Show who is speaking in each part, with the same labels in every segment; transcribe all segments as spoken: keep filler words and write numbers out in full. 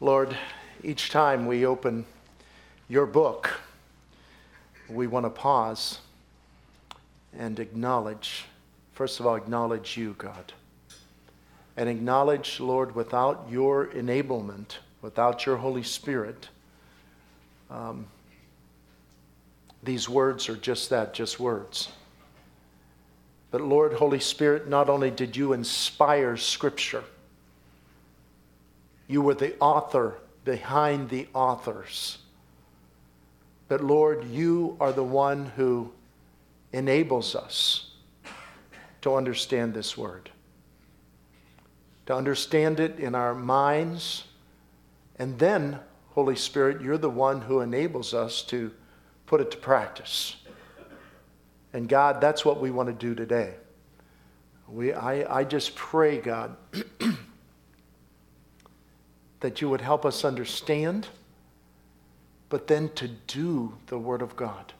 Speaker 1: Lord, each time we open your book, we want to pause and acknowledge, first of all, acknowledge you, God. And acknowledge, Lord, without your enablement, without your Holy Spirit, um, these words are just that, just words. But Lord, Holy Spirit, not only did you inspire Scripture, you were the author behind the authors. But Lord, you are the one who enables us to understand this word. To understand it in our minds. And then, Holy Spirit, you're the one who enables us to put it to practice. And God, that's what we want to do today. We, I, I just pray, God, that you would help us understand, but then to do the Word of God.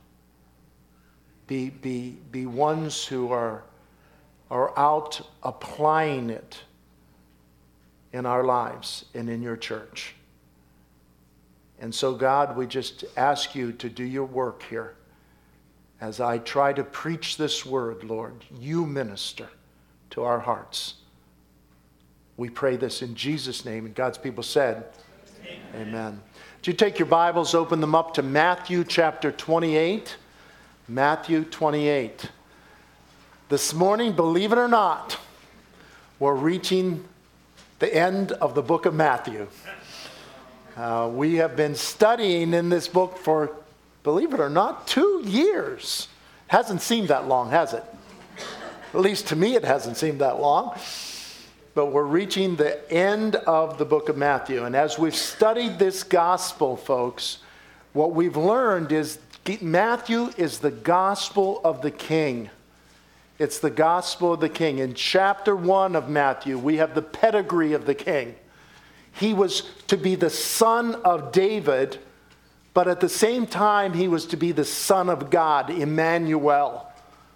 Speaker 1: Be, be, be ones who are, are out applying it in our lives and in your church. And so, God, we just ask you to do your work here. As I try to preach this word, Lord, you minister to our hearts. We pray this in Jesus' name. And God's people said, Amen. Amen. Would you take your Bibles, open them up to Matthew chapter twenty-eight. Matthew twenty-eight. This morning, believe it or not, we're reaching the end of the book of Matthew. Uh, we have been studying in this book for, believe it or not, two years. Hasn't seemed that long, has it? At least to me it hasn't seemed that long. But we're reaching the end of the book of Matthew. And as we've studied this gospel, folks, what we've learned is Matthew is the gospel of the King. It's the gospel of the King. In chapter one of Matthew, we have the pedigree of the King. He was to be the son of David, but at the same time, he was to be the Son of God, Emmanuel.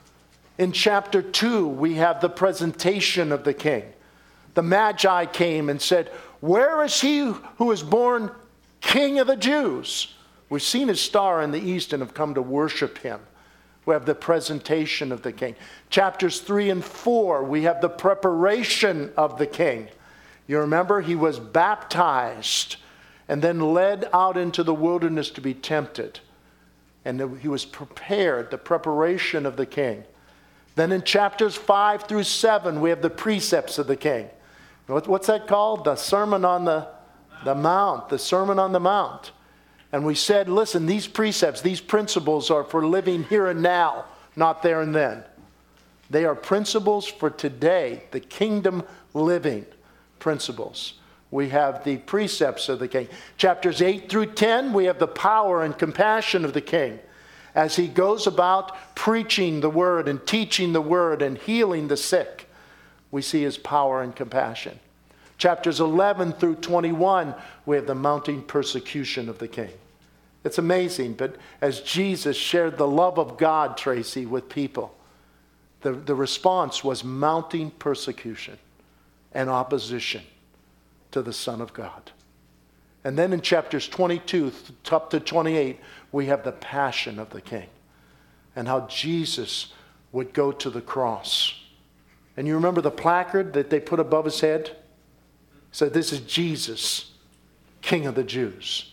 Speaker 1: In chapter two, we have the presentation of the King. The Magi came and said, "Where is he who is born King of the Jews?" We've seen his star in the east and have come to worship him. We have the presentation of the King. Chapters three and four, we have the preparation of the King. You remember, he was baptized and then led out into the wilderness to be tempted. And he was prepared, the preparation of the King. Then in chapters five through seven, we have the precepts of the King. What's that called? The Sermon on the, the Mount. The Sermon on the Mount. And we said, listen, these precepts, these principles are for living here and now, not there and then. They are principles for today, the kingdom living principles. We have the precepts of the King. Chapters eight through ten, we have the power and compassion of the King. As he goes about preaching the word and teaching the word and healing the sick, we see his power and compassion. Chapters eleven through twenty-one, we have the mounting persecution of the King. It's amazing, but as Jesus shared the love of God, Tracy, with people, the, the response was mounting persecution and opposition to the Son of God. And then in chapters twenty-two up to twenty-eight, we have the passion of the King and how Jesus would go to the cross. And you remember the placard that they put above his head? It said, "This is Jesus, King of the Jews."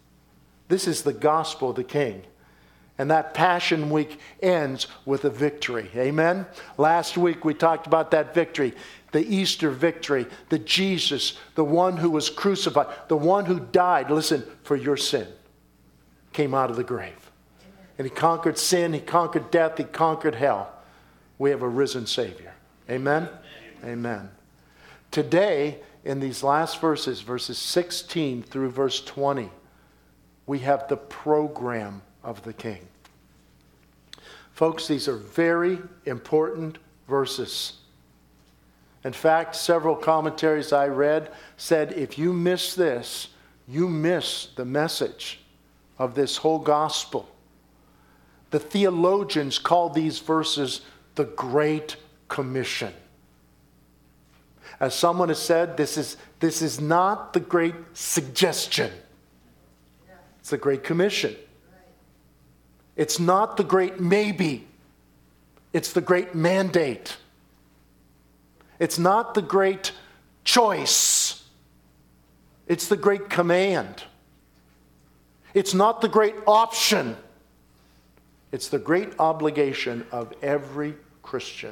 Speaker 1: This is the gospel of the King. And that Passion Week ends with a victory. Amen? Last week we talked about that victory. The Easter victory. The Jesus, the one who was crucified. The one who died, listen, for your sin. Came out of the grave. And he conquered sin. He conquered death. He conquered hell. We have a risen Savior. Amen? Amen. Amen. Today, in these last verses, verses sixteen through verse twenty, we have the program of the King. Folks, these are very important verses. In fact, several commentaries I read said if you miss this, you miss the message of this whole gospel. The theologians call these verses the Great Commission. As someone has said, this is, this is not the Great Suggestion. It's the Great Commission. It's not the Great Maybe. It's the Great Mandate. It's not the Great Choice. It's the Great Command. It's not the Great Option. It's the great obligation of every Christian.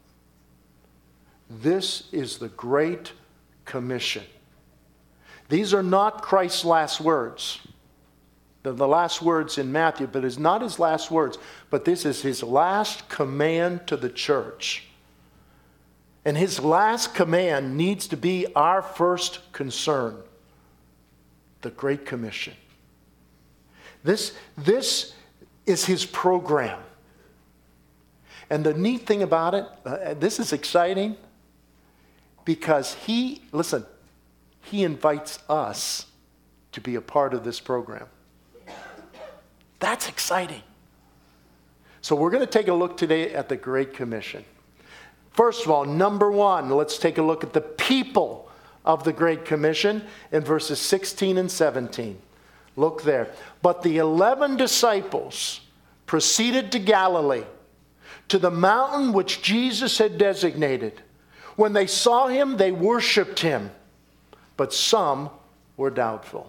Speaker 1: This is the Great Commission. These are not Christ's last words. They're the last words in Matthew, but it's not his last words. But this is his last command to the church. And his last command needs to be our first concern. The Great Commission. This, this is his program. And the neat thing about it, uh, this is exciting, because he, listen, he invites us to be a part of this program. That's exciting. So we're going to take a look today at the Great Commission. First of all, number one, let's take a look at the people of the Great Commission in verses sixteen and seventeen. Look there. But the eleven disciples proceeded to Galilee, to the mountain which Jesus had designated. When they saw him, they worshiped him, but some were doubtful.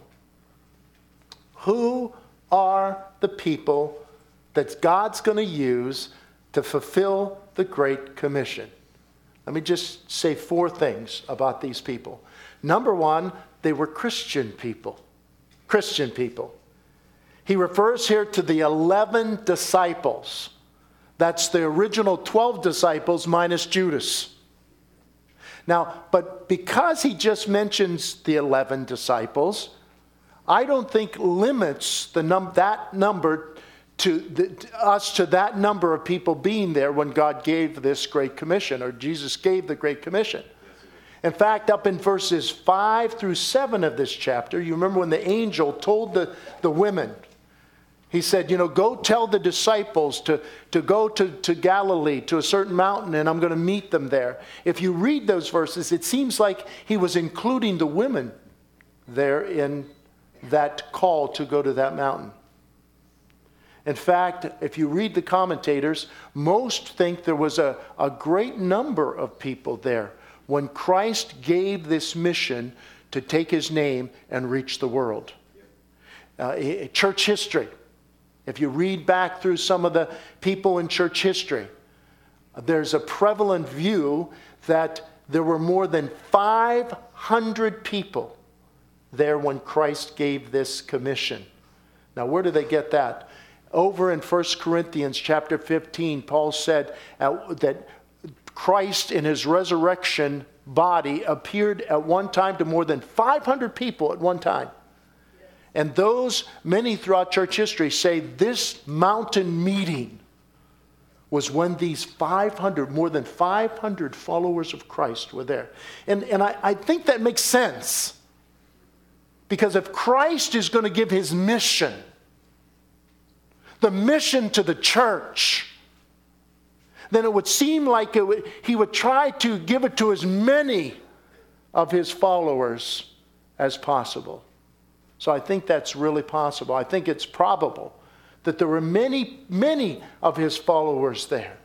Speaker 1: Who are the people that God's going to use to fulfill the Great Commission? Let me just say four things about these people. Number one, they were Christian people. Christian people. He refers here to the eleven disciples. That's the original twelve disciples minus Judas. Now, but because he just mentions the eleven disciples, I don't think limits the num- that number to, the, to us to that number of people being there when God gave this Great Commission, or Jesus gave the Great Commission. In fact, up in verses five through seven of this chapter, you remember when the angel told the, the women, he said, you know, go tell the disciples to, to go to, to Galilee, to a certain mountain, and I'm going to meet them there. If you read those verses, it seems like he was including the women there in that call to go to that mountain. In fact, if you read the commentators, most think there was a, a great number of people there when Christ gave this mission to take his name and reach the world. Uh, church history. If you read back through some of the people in church history, there's a prevalent view that there were more than five hundred people there when Christ gave this commission. Now, where do they get that? Over in First Corinthians chapter fifteen, Paul said uh, that Christ in his resurrection body appeared at one time to more than five hundred people at one time. And those, many throughout church history, say this mountain meeting was when these five hundred, more than five hundred followers of Christ were there. And, and I, I think that makes sense. Because if Christ is going to give his mission, the mission to the church, then it would seem like it would, he would try to give it to as many of his followers as possible. So I think that's really possible. I think it's probable that there were many, many of his followers there.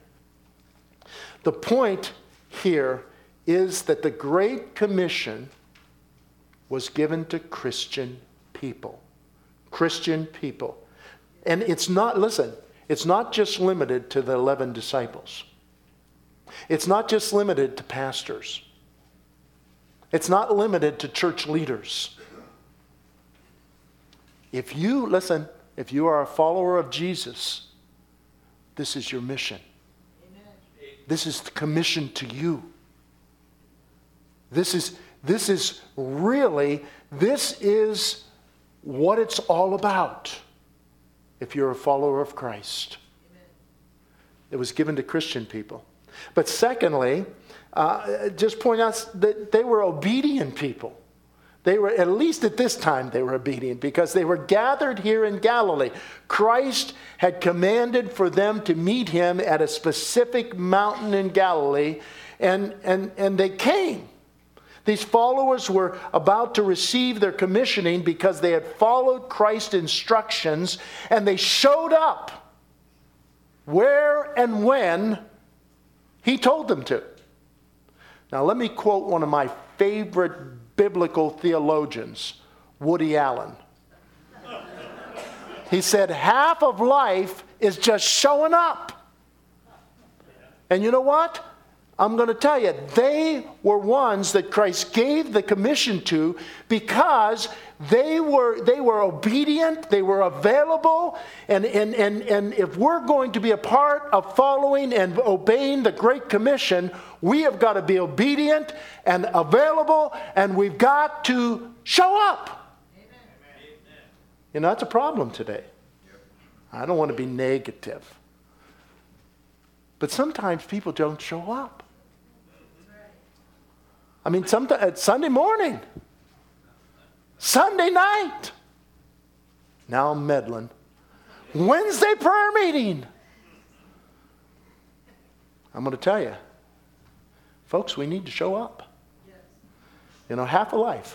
Speaker 1: The point here is that the Great Commission was given to Christian people. Christian people. And it's not, listen, it's not just limited to the eleven disciples. It's not just limited to pastors. It's not limited to church leaders. If you, listen, if you are a follower of Jesus, this is your mission. Amen. This is the commission to you. This is, this is really, this is what it's all about if you're a follower of Christ. Amen. It was given to Christian people. But secondly, uh, just point out that they were obedient people. They were, at least at this time, they were obedient because they were gathered here in Galilee. Christ had commanded for them to meet him at a specific mountain in Galilee, and, and, and they came. These followers were about to receive their commissioning because they had followed Christ's instructions, and they showed up where and when he told them to. Now let me quote one of my favorite biblical theologians, Woody Allen. He said, half of life is just showing up. And you know what? I'm going to tell you, they were ones that Christ gave the commission to because they were they were obedient, they were available, and, and, and, and if we're going to be a part of following and obeying the Great Commission, we have got to be obedient and available, and we've got to show up. You know, that's a problem today. I don't want to be negative. But sometimes people don't show up. I mean, sometimes it's Sunday morning, Sunday night. Now I'm meddling. Wednesday prayer meeting. I'm going to tell you, folks, we need to show up. You know, half a life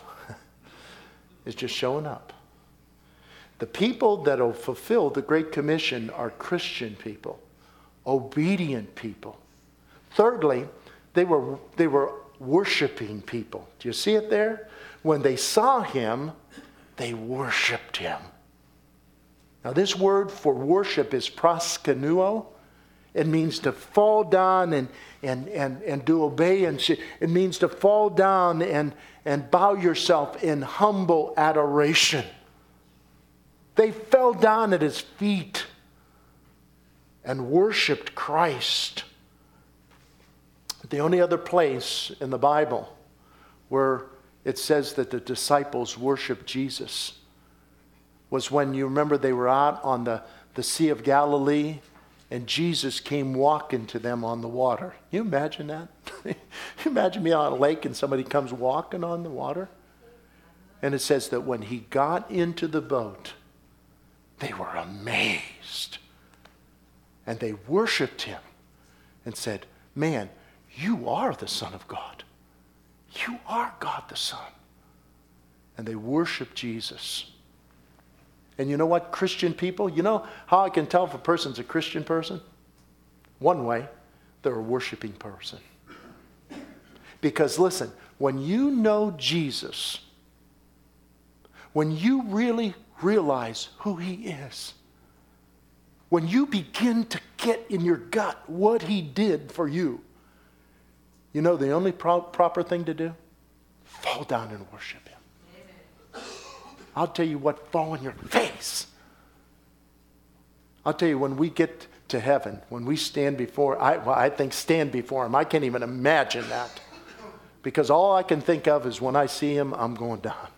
Speaker 1: is just showing up. The people that will fulfill the Great Commission are Christian people, obedient people. Thirdly, they were they were worshiping people. Do you see it there? When they saw him, they worshiped him. Now this word for worship is proskunuo. It means to fall down and and and, and do obeisance. It means to fall down and, and bow yourself in humble adoration. They fell down at his feet and worshiped Christ. The only other place in the Bible where it says that the disciples worshiped Jesus was when, you remember, they were out on the, the Sea of Galilee and Jesus came walking to them on the water. Can you imagine that? Can you imagine me on a lake and somebody comes walking on the water? And it says that when he got into the boat, they were amazed. And they worshiped him and said, man, you are the Son of God. You are God the Son. And they worshiped Jesus. And you know what, Christian people, you know how I can tell if a person's a Christian person? One way, they're a worshiping person. Because listen, when you know Jesus, when you really realize who he is, when you begin to get in your gut what he did for you, you know the only pro- proper thing to do? Fall down and worship him. Amen. I'll tell you what, fall on your face. I'll tell you, when we get to heaven, when we stand before, I, well, I think stand before him, I can't even imagine that. Because all I can think of is when I see him, I'm going down.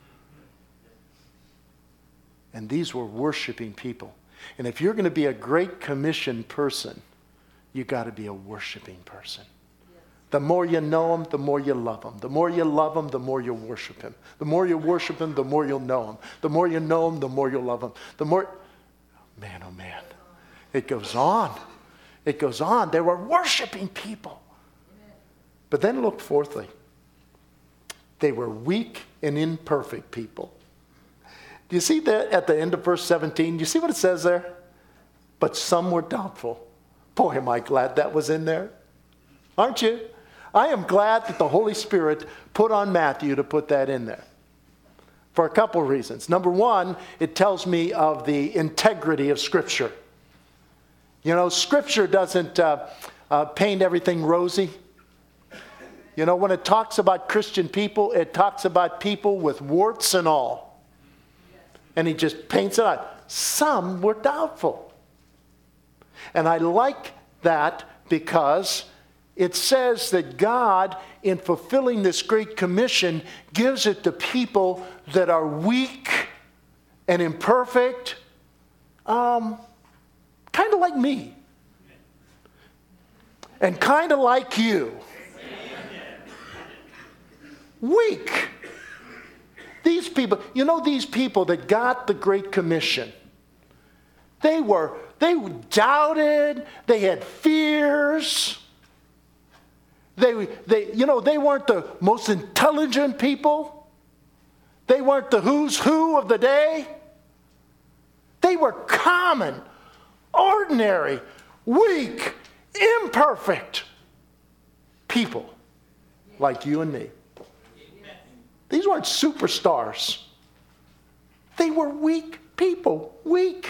Speaker 1: And these were worshiping people. And if you're going to be a Great Commission person, you got to be a worshiping person. Yes. The more you know him, the more you love him. The more you love him, the more you worship him. The more you worship him, the more you'll know him. The more you know him, the more you'll love him. The more, man, oh man, it goes on. It goes on. They were worshiping people. Amen. But then look fourthly. They were weak and imperfect people. Do you see that at the end of verse seventeen? Do you see what it says there? But some were doubtful. Boy, am I glad that was in there. Aren't you? I am glad that the Holy Spirit put on Matthew to put that in there. For a couple of reasons. Number one, it tells me of the integrity of Scripture. You know, Scripture doesn't uh, uh, paint everything rosy. You know, when it talks about Christian people, it talks about people with warts and all. And he just paints it out. Some were doubtful. And I like that because it says that God, in fulfilling this Great Commission, gives it to people that are weak and imperfect, um, kind of like me. And kind of like you. Weak. These people, you know, these people that got the Great Commission, they were, they doubted, they had fears. They, they, you know, they weren't the most intelligent people. They weren't the who's who of the day. They were common, ordinary, weak, imperfect people like you and me. These weren't superstars. They were weak people, weak.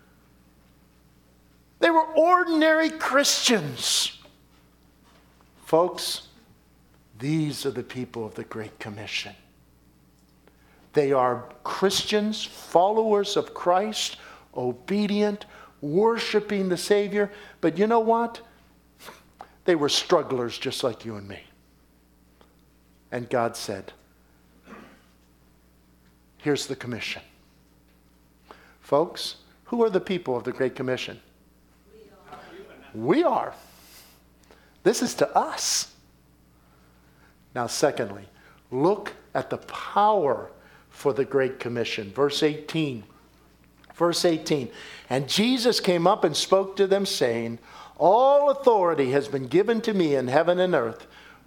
Speaker 1: They were ordinary Christians. Folks, these are the people of the Great Commission. They are Christians, followers of Christ, obedient, worshiping the Savior. But you know what? They were strugglers just like you and me. And God said, here's the commission. Folks, who are the people of the Great Commission? We are. This is to us. Now, secondly, look at the power for the Great Commission. Verse eighteen. Verse eighteen. And Jesus came up and spoke to them, saying, all authority has been given to me in heaven and earth.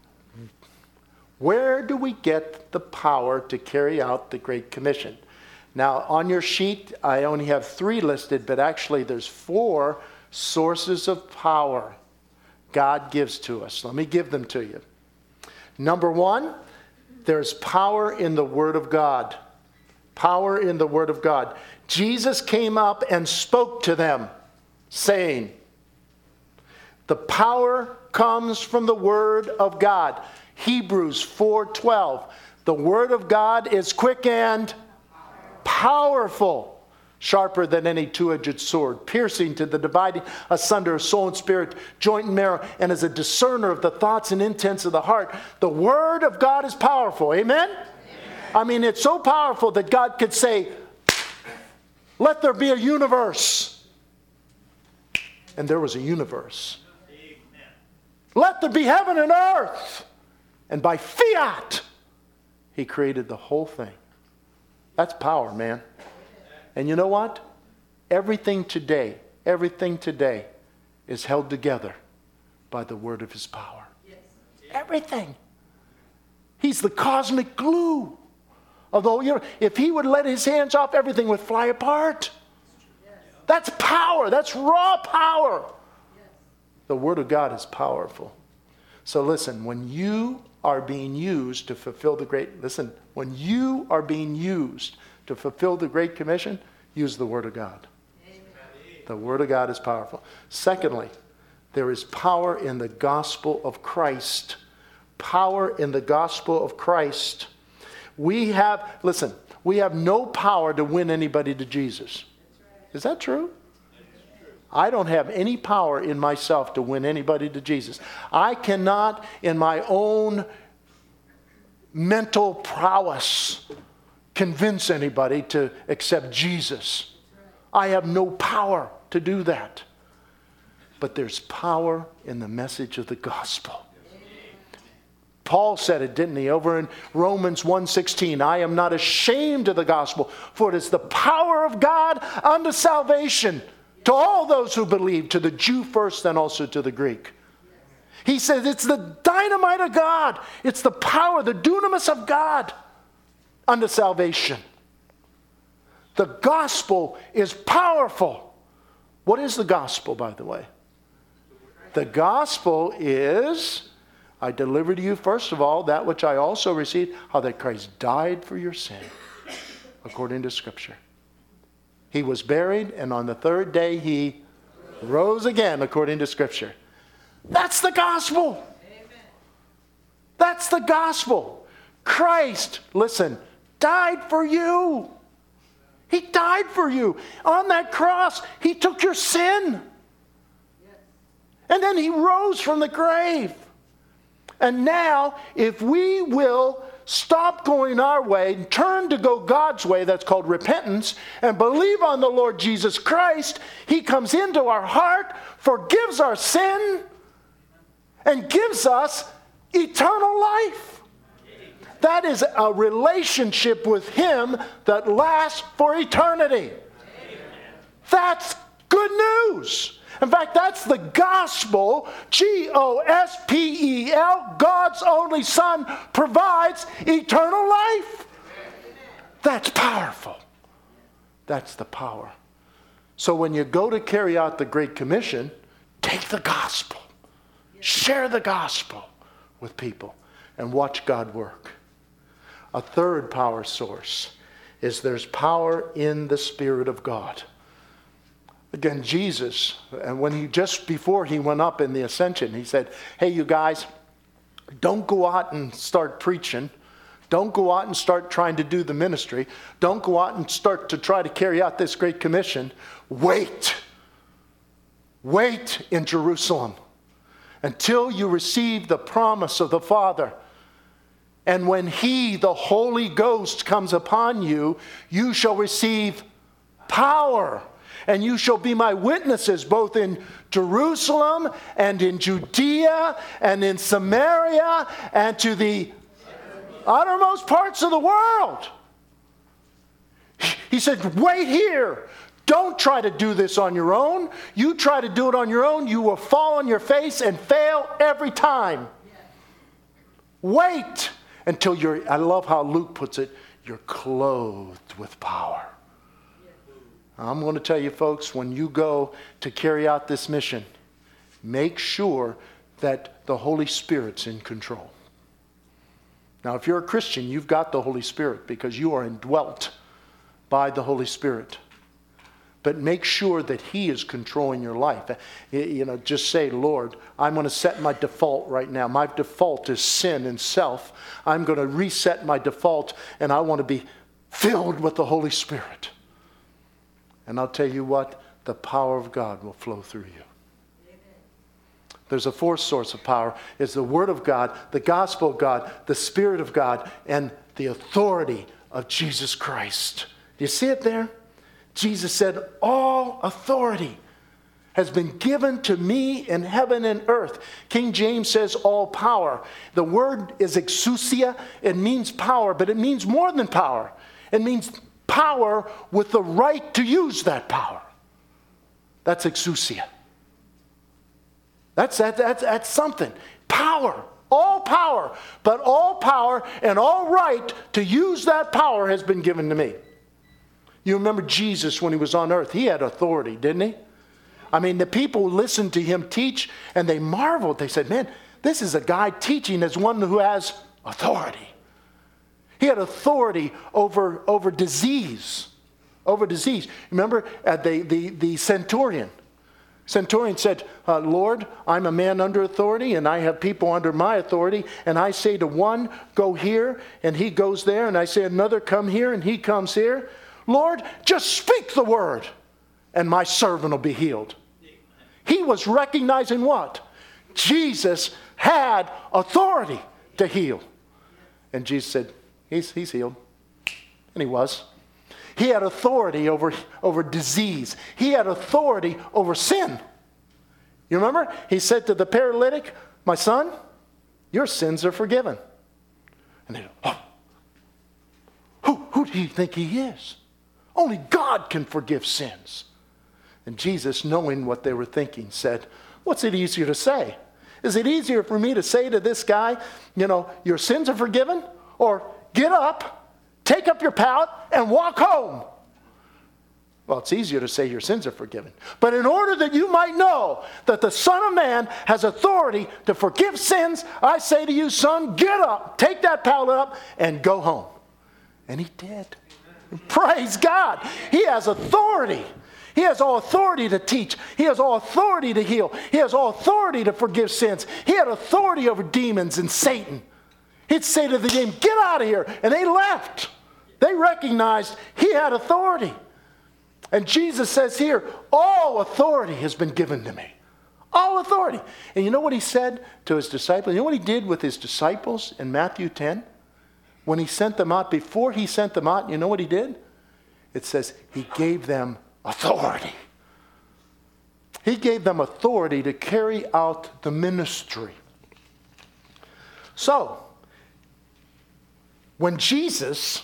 Speaker 1: Where do we get the power to carry out the Great Commission? Now, on your sheet, I only have three listed, but actually there's four sources of power God gives to us. Let me give them to you. Number one, there's power in the Word of God. Power in the Word of God. Jesus came up and spoke to them, saying, the power comes from the Word of God. Hebrews four twelve. The Word of God is quick and powerful. Sharper than any two-edged sword, piercing to the dividing asunder of soul and spirit, joint and marrow, and is a discerner of the thoughts and intents of the heart. The Word of God is powerful. Amen? Amen. I mean, it's so powerful that God could say, let there be a universe. And there was a universe. Amen. Let there be heaven and earth. And by fiat, He created the whole thing. That's power, man. And you know what? Everything today, everything today is held together by the word of His power. Yes. Everything. He's the cosmic glue. Although, you know, if He would let His hands off, everything would fly apart. Yes. That's power. That's raw power. Yes. The Word of God is powerful. So listen, when you are being used to fulfill the great, listen, when you are being used to fulfill the Great Commission, use the Word of God. Amen. The Word of God is powerful. Secondly, there is power in the gospel of Christ. Power in the gospel of Christ. We have, listen, we have no power to win anybody to Jesus. Is that true? I don't have any power in myself to win anybody to Jesus. I cannot, in my own mental prowess, convince anybody to accept Jesus. I have no power to do that. But there's power in the message of the gospel. Paul said it, didn't he? Over in Romans one sixteen, I am not ashamed of the gospel, for it is the power of God unto salvation to all those who believe, to the Jew first, then also to the Greek. He says it's the dynamite of God. It's the power, the dunamis of God unto salvation. The gospel is powerful. What is the gospel, by the way? The gospel is, I deliver to you, first of all, that which I also received, how that Christ died for your sin, according to Scripture. He was buried, and on the third day He rose again, according to Scripture. That's the gospel. Amen. That's the gospel. Christ, listen, died for you. He died for you. On that cross, He took your sin. Yes. And then He rose from the grave. And now, if we will stop going our way and turn to go God's way, that's called repentance, and believe on the Lord Jesus Christ, He comes into our heart, forgives our sin, and gives us eternal life. That is a relationship with Him that lasts for eternity. That's good news. In fact, that's the gospel. G O S P E L, God's only Son, provides eternal life. That's powerful. That's the power. So when you go to carry out the Great Commission, take the gospel. Share the gospel with people and watch God work. A third power source is there's power in the Spirit of God. Again, Jesus, and when he just before he went up in the ascension, he said, hey, you guys, don't go out and start preaching. Don't go out and start trying to do the ministry. Don't go out and start to try to carry out this Great Commission. Wait. Wait in Jerusalem until you receive the promise of the Father. And when he, the Holy Ghost, comes upon you, you shall receive power. And you shall be my witnesses both in Jerusalem and in Judea and in Samaria and to the uttermost parts of the world. He said, wait here. Don't try to do this on your own. You try to do it on your own, you will fall on your face and fail every time. Wait until you're, I love how Luke puts it, you're clothed with power. I'm going to tell you, folks, when you go to carry out this mission, make sure that the Holy Spirit's in control. Now, if you're a Christian, you've got the Holy Spirit because you are indwelt by the Holy Spirit. But make sure that he is controlling your life. You know, just say, Lord, I'm going to set my default right now. My default is sin and self. I'm going to reset my default, and I want to be filled with the Holy Spirit. And I'll tell you what, the power of God will flow through you. Amen. There's a fourth source of power. It's the Word of God, the gospel of God, the Spirit of God, and the authority of Jesus Christ. Do you see it there? Jesus said, all authority has been given to me in heaven and earth. King James says all power. The word is exousia. It means power, but it means more than power. It means power with the right to use that power. That's exousia. That's, that, that's, that's something. Power. All power. But all power and all right to use that power has been given to me. You remember Jesus when he was on earth. He had authority, didn't he? I mean, the people listened to him teach and they marveled. They said, man, this is a guy teaching as one who has authority. He had authority over, over disease. Over disease. Remember uh, the, the, the centurion. Centurion said, uh, Lord, I'm a man under authority and I have people under my authority. And I say to one, go here, and he goes there. And I say another, come here, and he comes here. Lord, just speak the word and my servant will be healed. He was recognizing what? Jesus had authority to heal. And Jesus said, He's, he's healed. And he was. He had authority over, over disease. He had authority over sin. You remember? He said to the paralytic, my son, your sins are forgiven. And they, oh, who, who do you think he is? Only God can forgive sins. And Jesus, knowing what they were thinking, said, what's it easier to say? Is it easier for me to say to this guy, you know, your sins are forgiven? Or get up, take up your pallet, and walk home? Well, it's easier to say your sins are forgiven. But in order that you might know that the Son of Man has authority to forgive sins, I say to you, son, get up, take that pallet up, and go home. And he did. Praise God. He has authority. He has all authority to teach. He has all authority to heal. He has all authority to forgive sins. He had authority over demons and Satan. He'd say to the demon, get out of here. And they left. They recognized he had authority. And Jesus says here, all authority has been given to me. All authority. And you know what he said to his disciples? You know what he did with his disciples in Matthew ten? When he sent them out, before he sent them out, you know what he did? It says he gave them authority. He gave them authority to carry out the ministry. So, when Jesus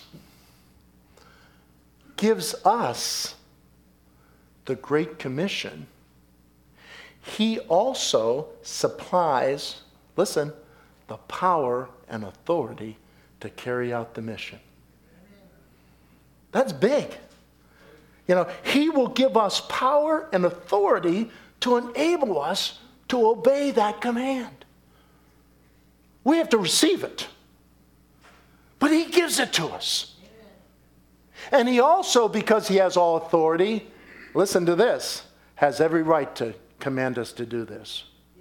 Speaker 1: gives us the Great Commission, he also supplies, listen, the power and authority to carry out the mission. That's big. You know, he will give us power and authority to enable us to obey that command. We have to receive it. But he gives it to us. And he also, because he has all authority, listen to this, has every right to command us to do this.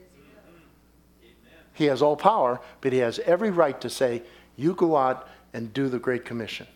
Speaker 1: He has all power, but he has every right to say, you go out and do the Great Commission.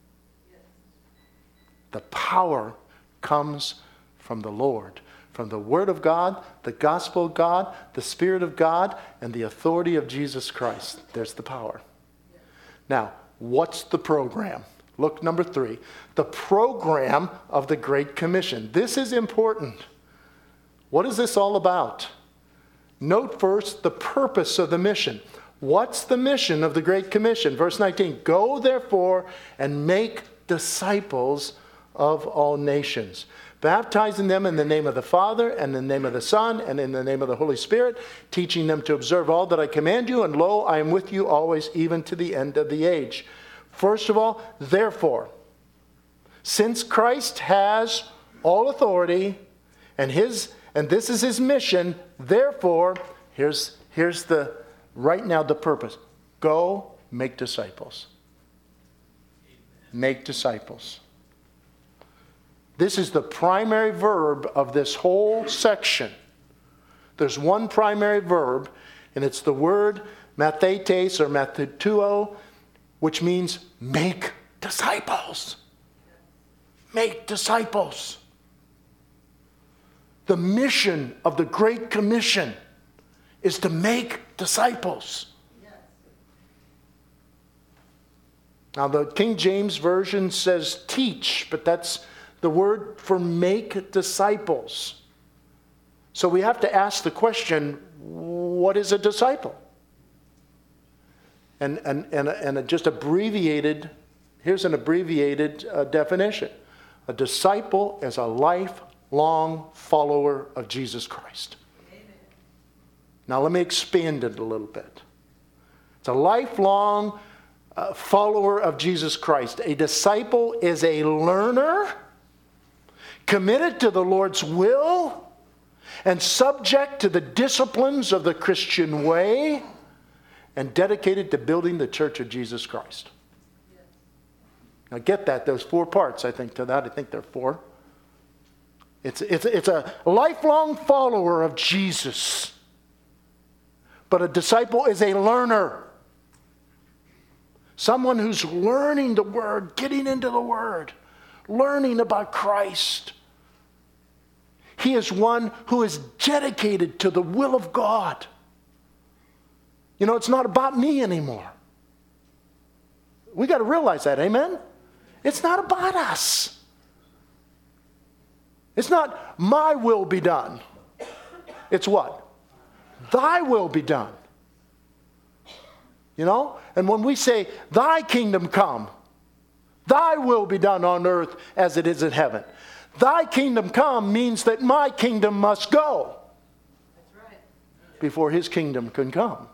Speaker 1: The power comes from the Lord, from the Word of God, the gospel of God, the Spirit of God, and the authority of Jesus Christ. There's the power. Now, what's the program? Look, number three, the program of the Great Commission. This is important. What is this all about? Note first the purpose of the mission. What's the mission of the Great Commission? Verse nineteen, go therefore and make disciples of all nations, baptizing them in the name of the Father and in the name of the Son and in the name of the Holy Spirit, teaching them to observe all that I command you, and lo, I am with you always, even to the end of the age. First of all, therefore, since Christ has all authority and his and this is his mission, therefore, here's here's the right now the purpose. Go make disciples. Make disciples. This is the primary verb of this whole section. There's one primary verb, and it's the word mathetes or mathetuo, which means make disciples. Make disciples. The mission of the Great Commission is to make disciples. Now, the King James Version says teach, but that's the word for make disciples. So we have to ask the question, what is a disciple? And, and, and, and a just abbreviated, here's an abbreviated uh, definition. A disciple is a lifelong follower of Jesus Christ. Amen. Now let me expand it a little bit. It's a lifelong uh, follower of Jesus Christ. A disciple is a learner committed to the Lord's will and subject to the disciplines of the Christian way, and dedicated to building the church of Jesus Christ. Yes. Now get that, those four parts, I think, to that. I think there are four. It's, it's, it's a lifelong follower of Jesus. But a disciple is a learner. Someone who's learning the Word, getting into the Word, learning about Christ. He is one who is dedicated to the will of God. You know, it's not about me anymore. We got to realize that, amen? It's not about us. It's not my will be done. It's what? Thy will be done. You know? And when we say, thy kingdom come, thy will be done on earth as it is in heaven. Thy kingdom come means that my kingdom must go. That's right. Before his kingdom can come.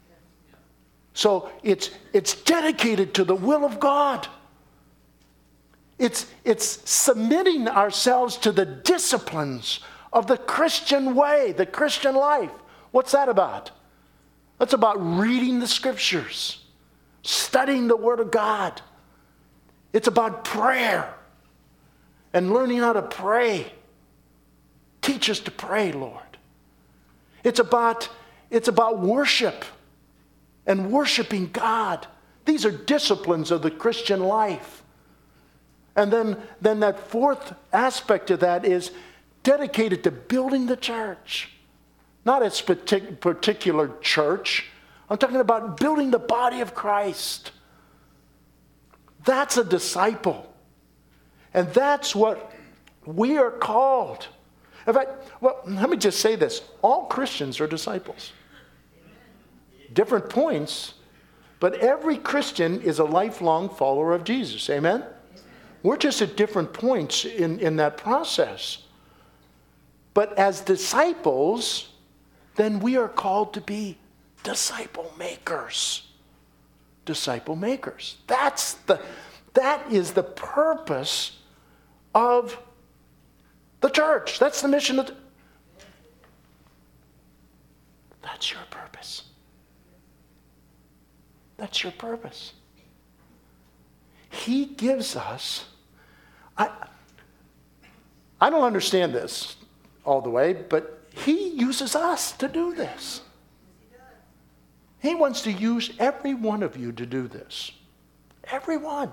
Speaker 1: So it's, it's dedicated to the will of God. It's, it's submitting ourselves to the disciplines of the Christian way, the Christian life. What's that about? That's about reading the Scriptures, studying the Word of God. It's about prayer and learning how to pray. Teach us to pray, Lord. It's about, it's about worship and worshiping God. These are disciplines of the Christian life. And then, then that fourth aspect of that is dedicated to building the church. Not its partic- particular church. I'm talking about building the body of Christ. That's a disciple. And that's what we are called. In fact, well, let me just say this. All Christians are disciples. Different points, but every Christian is a lifelong follower of Jesus. Amen? We're just at different points in, in that process. But as disciples, then we are called to be disciple makers. Disciple makers. That's the, that is the purpose of the church. That's the mission of the, that's your purpose. That's your purpose. He gives us, I, I don't understand this all the way, but he uses us to do this. He wants to use every one of you to do this. Every one.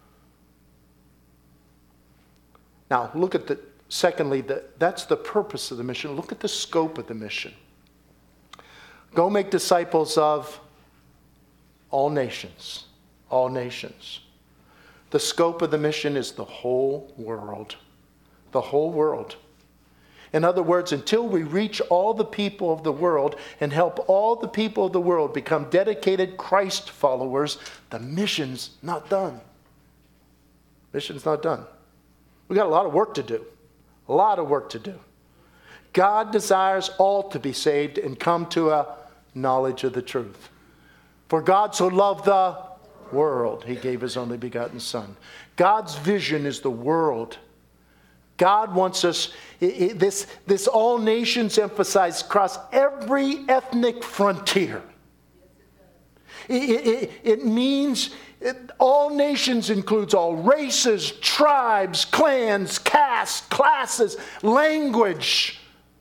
Speaker 1: Now, look at the, secondly, the, that's the purpose of the mission. Look at the scope of the mission. Go make disciples of all nations. All nations. The scope of the mission is the whole world. The whole world. In other words, until we reach all the people of the world and help all the people of the world become dedicated Christ followers, the mission's not done. Mission's not done. We got a lot of work to do. A lot of work to do. God desires all to be saved and come to a knowledge of the truth. For God so loved the world, he gave his only begotten Son. God's vision is the world. God wants us, it, it, this, this all nations emphasized across every ethnic frontier. It, it, it means it, all nations includes all races, tribes, clans, castes, classes, language.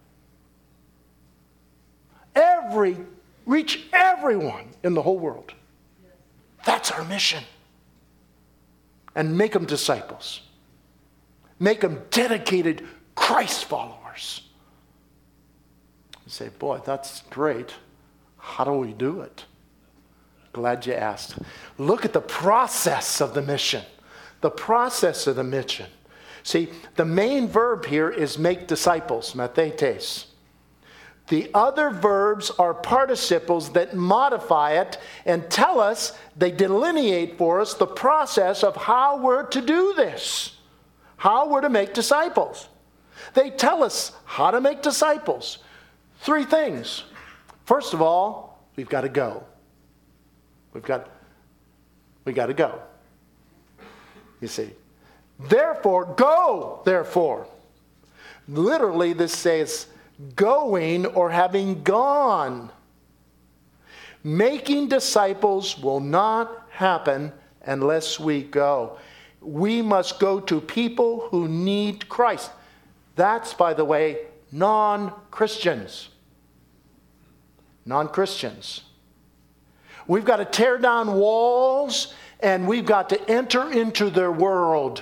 Speaker 1: Every, reach everyone in the whole world. That's our mission. And make them disciples. Make them dedicated Christ followers. You say, boy, that's great. How do we do it? Glad you asked. Look at the process of the mission. The process of the mission. See, the main verb here is make disciples, mathetes. The other verbs are participles that modify it and tell us, they delineate for us the process of how we're to do this. How we're to make disciples. They tell us how to make disciples. Three things. First of all, we've got to go. We've got, we got to go. You see. Therefore, go, therefore. Literally, this says going or having gone. Making disciples will not happen unless we go. We must go to people who need Christ. That's, by the way, non-Christians. Non-Christians. We've got to tear down walls and we've got to enter into their world.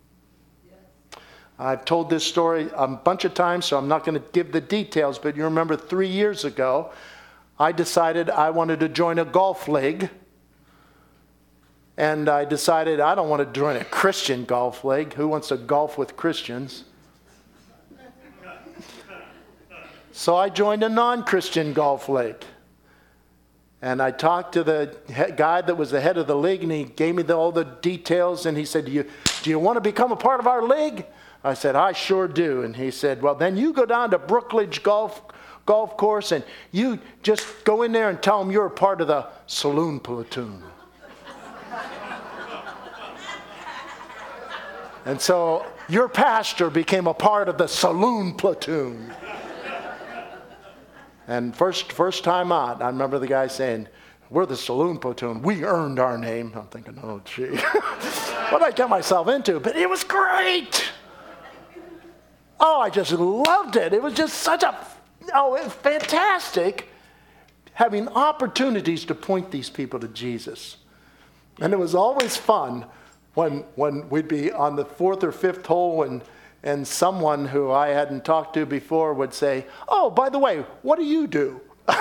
Speaker 1: I've told this story a bunch of times, so I'm not going to give the details, but you remember three years ago, I decided I wanted to join a golf league. And I decided I don't want to join a Christian golf league. Who wants to golf with Christians? So I joined a non-Christian golf league. And I talked to the guy that was the head of the league, and he gave me the, all the details. And he said, do you, do you want to become a part of our league? I said, I sure do. And he said, well, then you go down to Brookledge Golf, golf course, and you just go in there and tell them you're a part of the saloon platoon. And so your pastor became a part of the saloon platoon. And first first time out, I remember the guy saying, we're the saloon platoon. We earned our name. I'm thinking, oh, gee. What did I get myself into? But it was great. Oh, I just loved it. It was just such a, oh, it was fantastic having opportunities to point these people to Jesus. And it was always fun when when we'd be on the fourth or fifth hole and and someone who I hadn't talked to before would say, oh, by the way, what do you do?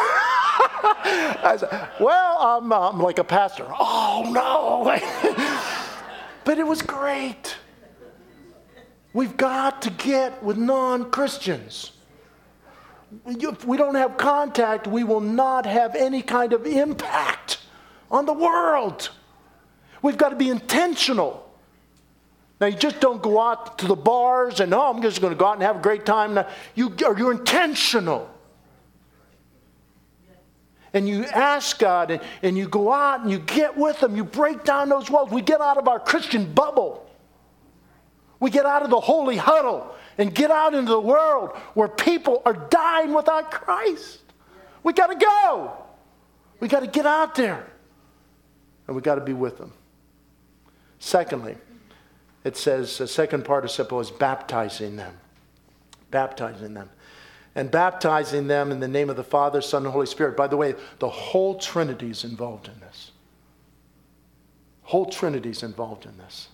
Speaker 1: I said, well, I'm, I'm like a pastor. Oh, no. But it was great. We've got to get with non-Christians. If we don't have contact, we will not have any kind of impact on the world. We've got to be intentional. Now, you just don't go out to the bars and, oh, I'm just going to go out and have a great time. Now, you, you're intentional. And you ask God, and, and you go out and you get with them. You break down those walls. We get out of our Christian bubble. We get out of the holy huddle and get out into the world where people are dying without Christ. We got to go. We got to get out there. And we got to be with them. Secondly, it says, the second participle is baptizing them. Baptizing them. And baptizing them in the name of the Father, Son, and Holy Spirit. By the way, the whole Trinity is involved in this. Whole Trinity is involved in this.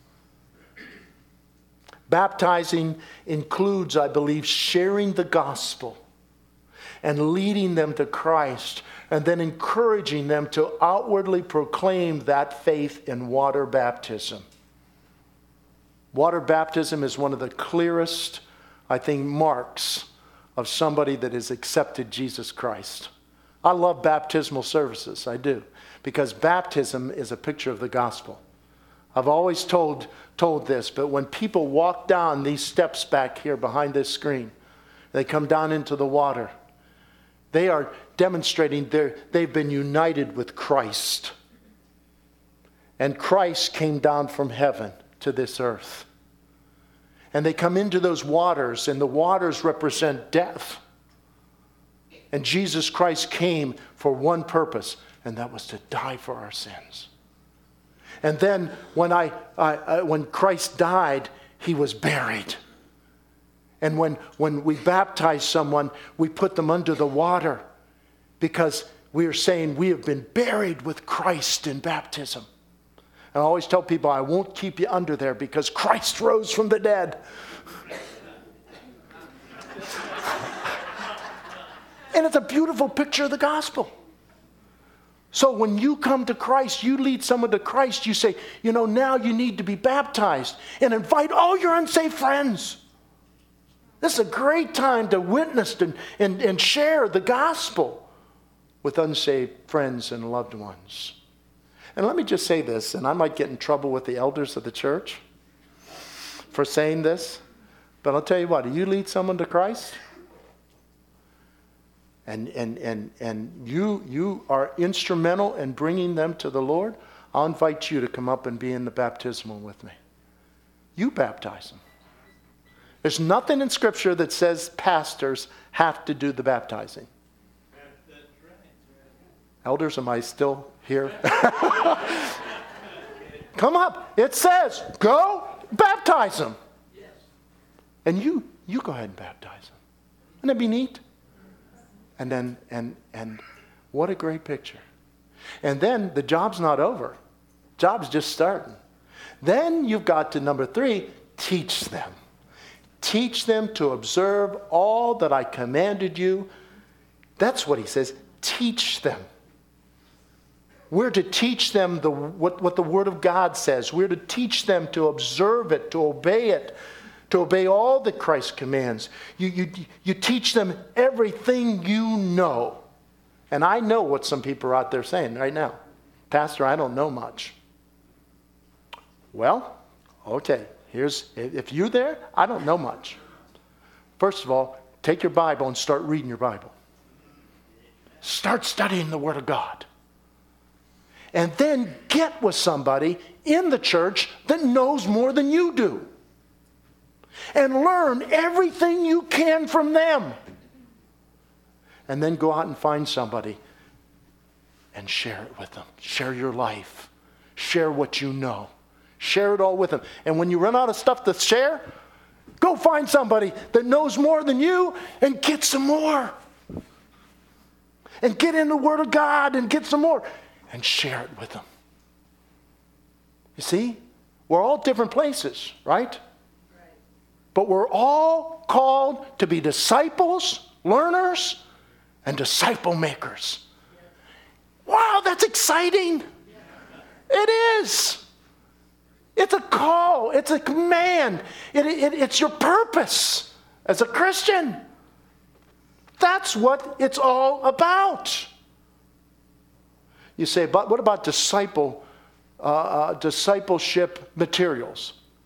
Speaker 1: Baptizing includes, I believe, sharing the gospel and leading them to Christ, and then encouraging them to outwardly proclaim that faith in water baptism. Water baptism is one of the clearest, I think, marks of somebody that has accepted Jesus Christ. I love baptismal services, I do, because baptism is a picture of the gospel. I've always told, told this, but when people walk down these steps back here behind this screen, they come down into the water, they are demonstrating they've been united with Christ. And Christ came down from heaven to this earth. And they come into those waters, and the waters represent death. And Jesus Christ came for one purpose, and that was to die for our sins. And then when I, I, I when Christ died, he was buried. And when, when we baptize someone, we put them under the water because we are saying we have been buried with Christ in baptism. And I always tell people, I won't keep you under there because Christ rose from the dead. And it's a beautiful picture of the gospel. So when you come to Christ, you lead someone to Christ, you say, you know, now you need to be baptized, and invite all your unsaved friends. This is a great time to witness and, and, and share the gospel with unsaved friends and loved ones. And let me just say this, and I might get in trouble with the elders of the church for saying this, but I'll tell you what, you lead someone to Christ, and, and, and, and you, you are instrumental in bringing them to the Lord, I'll invite you to come up and be in the baptismal with me. You baptize them. There's nothing in Scripture that says pastors have to do the baptizing. Elders, am I still here? Come up. It says, go baptize them. And you, you go ahead and baptize them. Wouldn't that be neat? And then, and and what a great picture. And then the job's not over. Job's just starting. Then you've got to, number three, teach them. Teach them to observe all that I commanded you. That's what he says. Teach them. We're to teach them the, what, what the Word of God says. We're to teach them to observe it, to obey it, to obey all that Christ commands. You, you, you teach them everything you know. And I know what some people are out there saying right now. Pastor, I don't know much. Well, okay. Here's, if you're there, I don't know much. First of all, take your Bible and start reading your Bible. Start studying the Word of God. And then get with somebody in the church that knows more than you do. And learn everything you can from them. And then go out and find somebody and share it with them. Share your life. Share what you know. Share it all with them. And when you run out of stuff to share, go find somebody that knows more than you and get some more. And get in the Word of God and get some more. And share it with them. You see? We're all different places, right? Right. But we're all called to be disciples, learners, and disciple makers. Wow, that's exciting. It is. It's a call. It's a command. It, it, it's your purpose as a Christian. That's what it's all about. You say, but what about disciple, uh, uh, discipleship materials?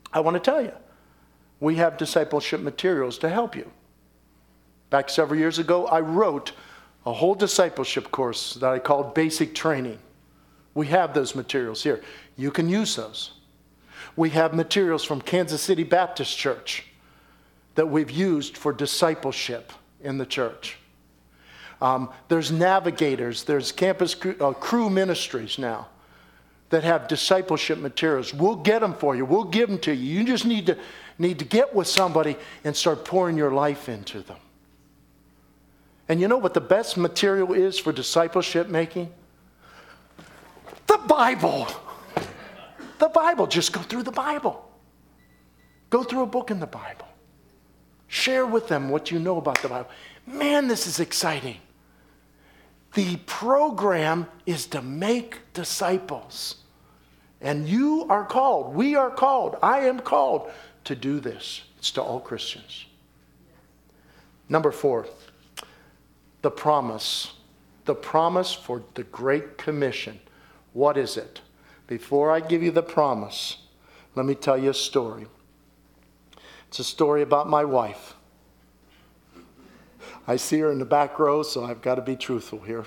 Speaker 1: I want to tell you, we have discipleship materials to help you. Back several years ago, I wrote a whole discipleship course that I called Basic Training. We have those materials here. You can use those. We have materials from Kansas City Baptist Church that we've used for discipleship in the church. Um, there's navigators, there's campus crew, uh, crew ministries now that have discipleship materials. We'll get them for you. We'll give them to you. You just need to, need to get with somebody and start pouring your life into them. And you know what the best material is for discipleship making? The Bible. The Bible. Just go through the Bible. Go through a book in the Bible. Share with them what you know about the Bible. Man, this is exciting. The program is to make disciples. And you are called, we are called, I am called to do this. It's to all Christians. Number four, the promise. The promise for the Great Commission. What is it? Before I give you the promise, let me tell you a story. It's a story about my wife. I see her in the back row, so I've got to be truthful here.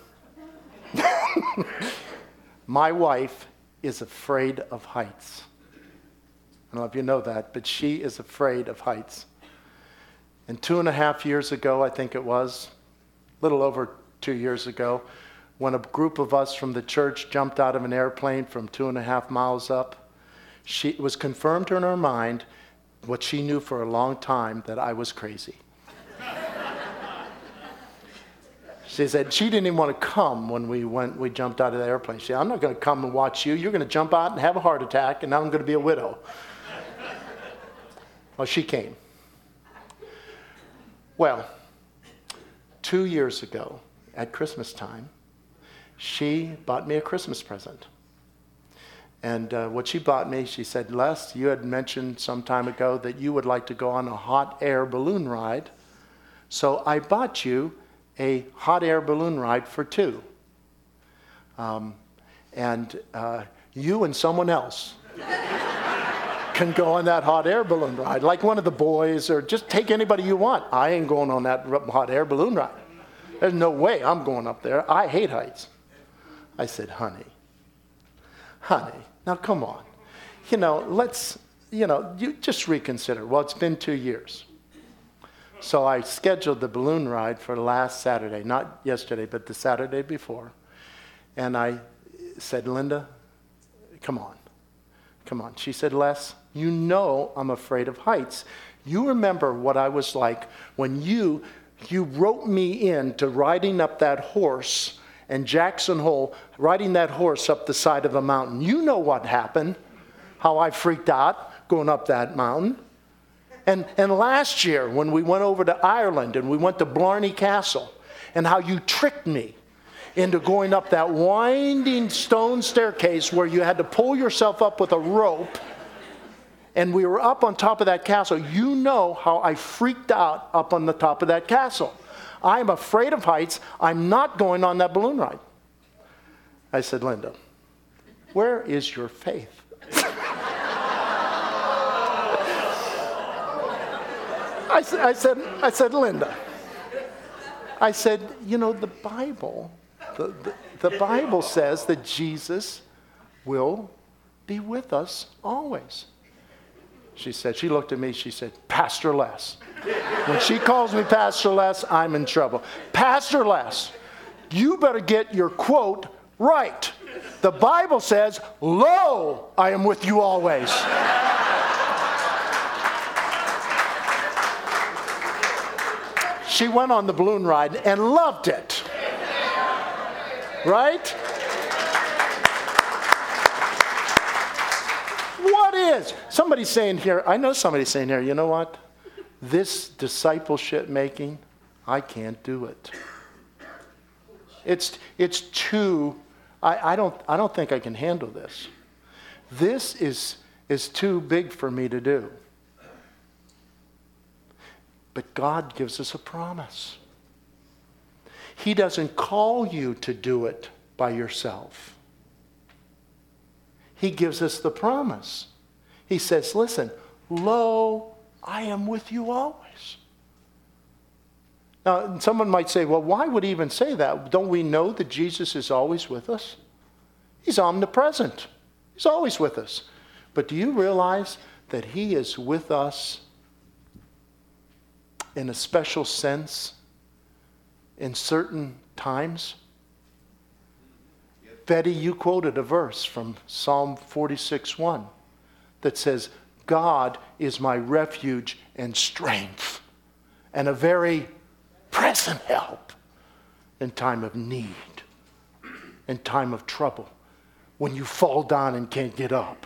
Speaker 1: My wife is afraid of heights. I don't know if you know that, but she is afraid of heights. And two and a half years ago, I think it was, a little over two years ago, when a group of us from the church jumped out of an airplane from two and a half miles up, she, it was confirmed in her mind what she knew for a long time, that I was crazy. She said she didn't even want to come when we went. We jumped out of the airplane. She said, I'm not going to come and watch you. You're going to jump out and have a heart attack, and now I'm going to be a widow. Well, she came. Well, two years ago at Christmas time, she bought me a Christmas present. And uh, what she bought me, she said, Les, you had mentioned some time ago that you would like to go on a hot air balloon ride. So I bought you a hot air balloon ride for two. Um, and uh, you and someone else can go on that hot air balloon ride, like one of the boys, or just take anybody you want. I ain't going on that hot air balloon ride. There's no way I'm going up there. I hate heights. I said, honey, honey, now come on. You know, let's, you know, you just reconsider. Well, it's been two years. So I scheduled the balloon ride for last Saturday, not yesterday, but the Saturday before. And I said, Linda, come on, come on. She said, Les, you know I'm afraid of heights. You remember what I was like when you, you roped me into riding up that horse in Jackson Hole, riding that horse up the side of a mountain. You know what happened, how I freaked out going up that mountain. And, and last year, when we went over to Ireland and we went to Blarney Castle, and how you tricked me into going up that winding stone staircase where you had to pull yourself up with a rope, and we were up on top of that castle. You know how I freaked out up on the top of that castle. I'm afraid of heights. I'm not going on that balloon ride. I said, Linda, where is your faith? I, I said, I said, Linda, I said, you know, the Bible, the, the, the Bible says that Jesus will be with us always. She said, she looked at me, she said, Pastor Les. When she calls me Pastor Les, I'm in trouble. Pastor Les, you better get your quote right. The Bible says, lo, I am with you always. She went on the balloon ride and loved it. Right? What is? Somebody's saying here, I know somebody's saying here, you know what? This discipleship making, I can't do it. It's it's too, I, I don't I don't think I can handle this. This is is too big for me to do. But God gives us a promise. He doesn't call you to do it by yourself. He gives us the promise. He says, listen, lo, I am with you always. Now, someone might say, well, why would he even say that? Don't we know that Jesus is always with us? He's omnipresent. He's always with us. But do you realize that he is with us in a special sense in certain times? Betty, you quoted a verse from Psalm forty-six one that says, God is my refuge and strength and a very present help in time of need, in time of trouble, when you fall down and can't get up.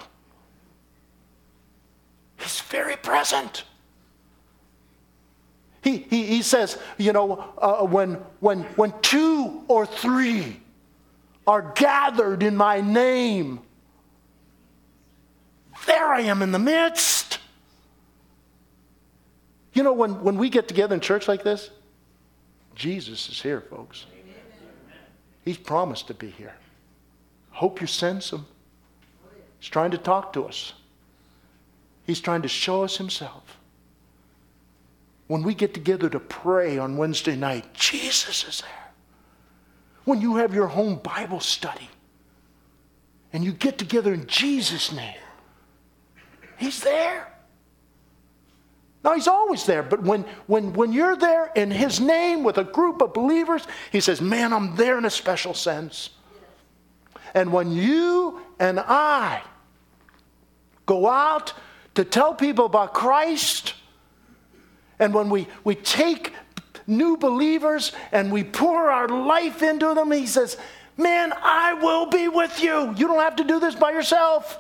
Speaker 1: He's very present. He, he, he says, you know, uh, when, when, when two or three are gathered in my name, there I am in the midst. You know, when, when we get together in church like this, Jesus is here, folks. He's promised to be here. Hope you sense him. He's trying to talk to us. He's trying to show us himself. When we get together to pray on Wednesday night, Jesus is there. When you have your home Bible study and you get together in Jesus' name, he's there. Now, he's always there, but when, when, when you're there in his name with a group of believers, he says, man, I'm there in a special sense. And when you and I go out to tell people about Christ, and when we, we take new believers and we pour our life into them, he says, man, I will be with you. You don't have to do this by yourself.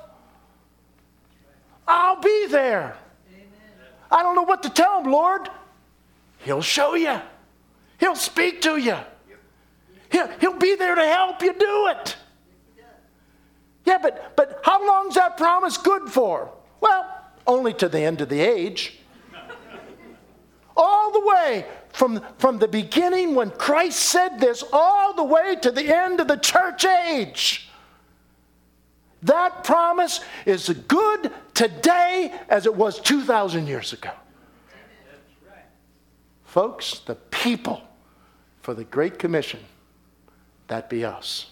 Speaker 1: I'll be there. Amen. I don't know what to tell him, Lord. He'll show you. He'll speak to you. He'll, he'll be there to help you do it. Yeah, but, but how long is that promise good for? Well, only to the end of the age. All the way from, from the beginning when Christ said this, all the way to the end of the church age. That promise is as good today as it was two thousand years ago. That's right. Folks, the people for the Great Commission, that be us.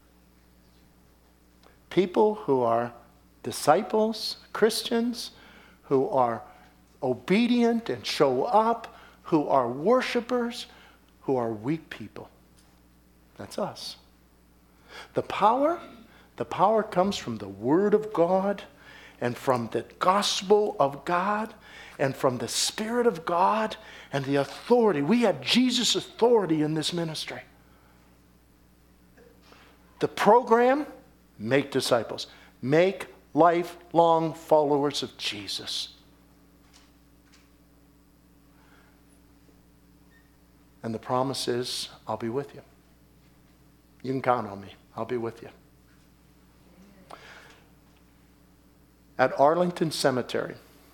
Speaker 1: People who are disciples, Christians, who are obedient and show up, who are worshipers, who are weak people. That's us. The power, the power comes from the Word of God and from the gospel of God and from the Spirit of God and the authority. We have Jesus' authority in this ministry. The program, make disciples. Make lifelong followers of Jesus. And the promise is, I'll be with you. You can count on me. I'll be with you. At Arlington Cemetery,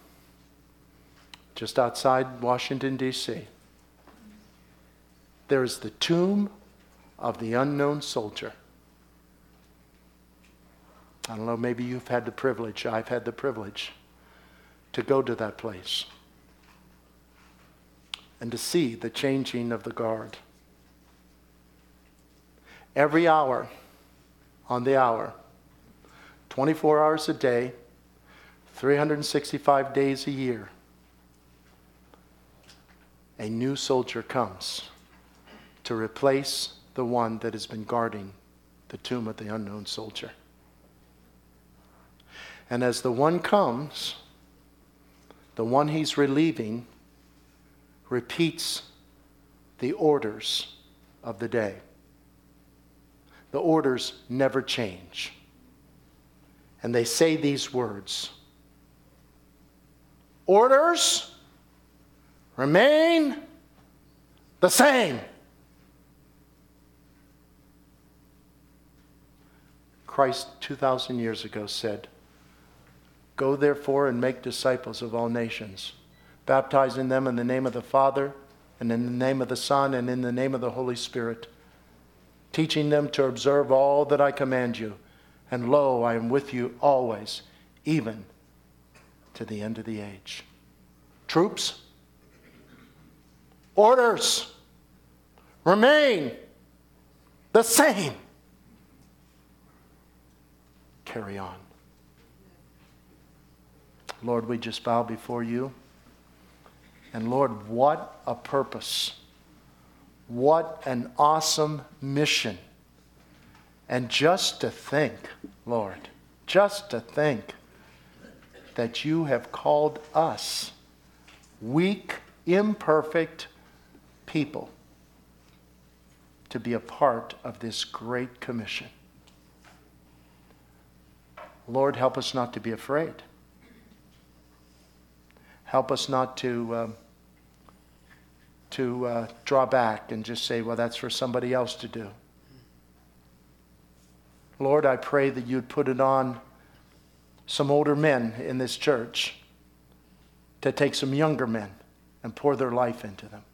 Speaker 1: just outside Washington, D C, there is the tomb of the unknown soldier. I don't know, maybe you've had the privilege, I've had the privilege to go to that place and to see the changing of the guard. Every hour on the hour, twenty-four hours a day, three hundred sixty-five days a year, a new soldier comes to replace the one that has been guarding the tomb of the unknown soldier. And as the one comes, the one he's relieving repeats the orders of the day. The orders never change. And they say these words: orders remain the same. Christ two thousand years ago said, go therefore and make disciples of all nations, baptizing them in the name of the Father, and in the name of the Son, and in the name of the Holy Spirit, teaching them to observe all that I command you. And lo, I am with you always, even to the end of the age. Troops, orders, remain the same. Carry on. Lord, we just bow before you. And Lord, what a purpose. What an awesome mission. And just to think, Lord, just to think that you have called us, weak, imperfect people, to be a part of this great commission. Lord, help us not to be afraid. Help us not to um, to uh, draw back and just say, well, that's for somebody else to do. Lord, I pray that you'd put it on some older men in this church to take some younger men and pour their life into them.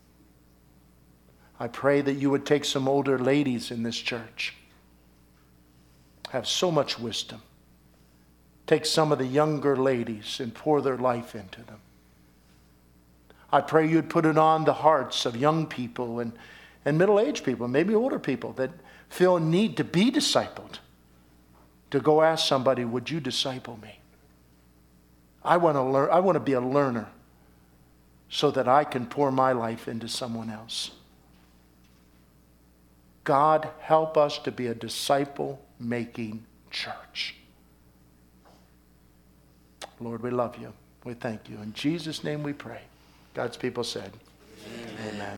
Speaker 1: I pray that you would take some older ladies in this church, have so much wisdom. Take some of the younger ladies and pour their life into them. I pray you'd put it on the hearts of young people and, and middle-aged people, maybe older people that feel a need to be discipled, to go ask somebody, would you disciple me? I want to learn. I want to be a learner so that I can pour my life into someone else. God, help us to be a disciple-making church. Lord, we love you. We thank you. In Jesus' name we pray. God's people said, amen. Amen.